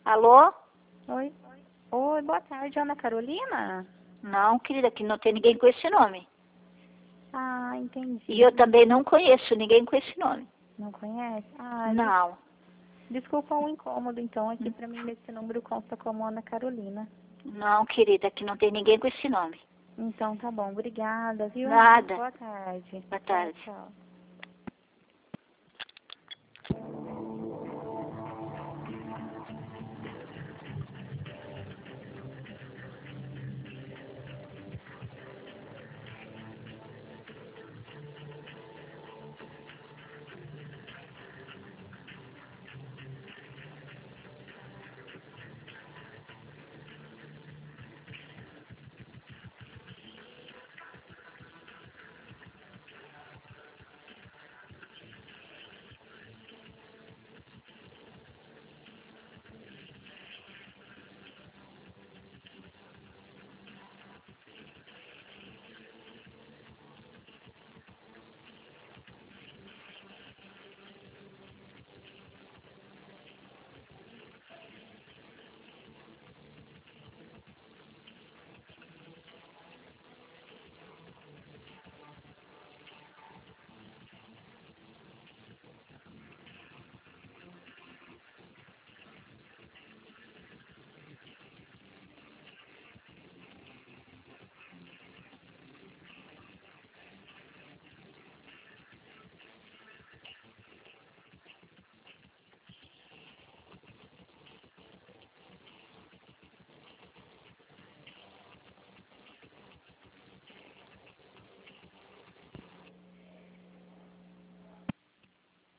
Alô? Oi. Oi, boa tarde, Ana Carolina? Não, querida, que não tem ninguém com esse nome. Ah, entendi. E eu também não conheço ninguém com esse nome. Não conhece? Ah, Não. desculpa o incômodo, então, aqui pra mim nesse número consta como Ana Carolina. Não, querida, que não tem ninguém com esse nome. Então tá bom, obrigada, viu? Nada. Boa tarde. Boa tarde. Tchau, tchau.